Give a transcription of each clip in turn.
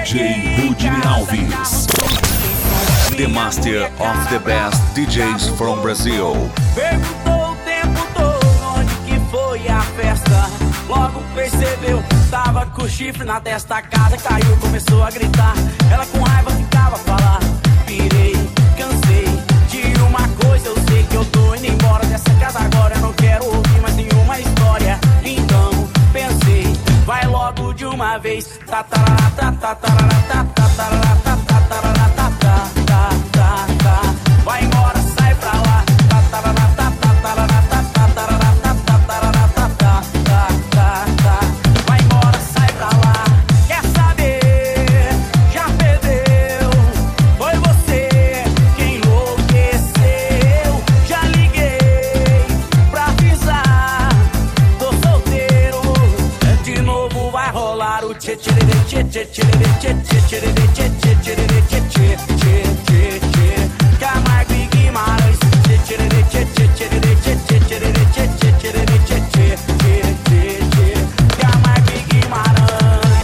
DJ Rudney Alves, the master of the best DJs from Brazil. Perguntou o tempo todo onde que foi a festa. Logo percebeu, tava com o chifre na testa. A casa caiu, começou a gritar. Ela com raiva ficava a falar. Pirei, cansei de uma coisa. Eu sei que eu tô indo embora dessa casa agora. Eu não quero ouvir mais nenhuma história. Então pensei, vai logo de uma vez. Vai embora, sai pra lá. Vai embora, sai pra lá. Quer saber? Já perdeu. Foi você quem enlouqueceu. Já liguei pra avisar. Tô solteiro. De novo vai rolar o tchê tchê tchê tchê tchê tchê tchê tchê tchê tchê tchê tchê. Camargo e Guimarães. Tchê tchê tchê tchê tchê tchê tchê tchê tchê tchê tchê tchê. Camargo e Guimarães.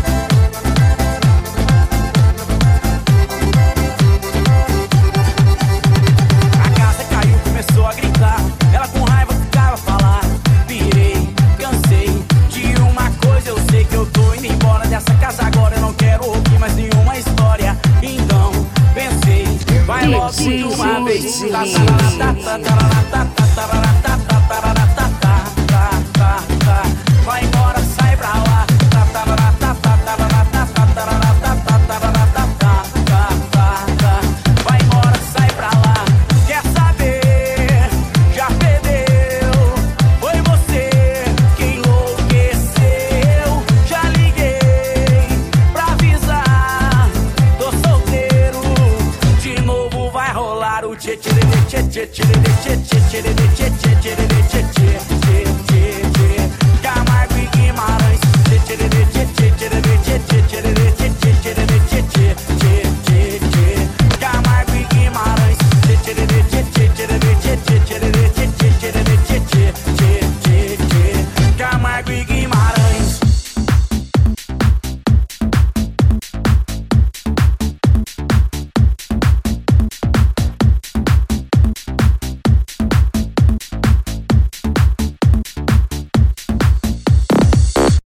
A casa caiu, começou a gritar. Ela com raiva ficava a falar. Pirei, cansei de uma coisa. Eu sei que eu tô indo embora dessa casa agora. Eu não quero ouvir mais nenhuma história. Então pensei, vai logo de uma vez.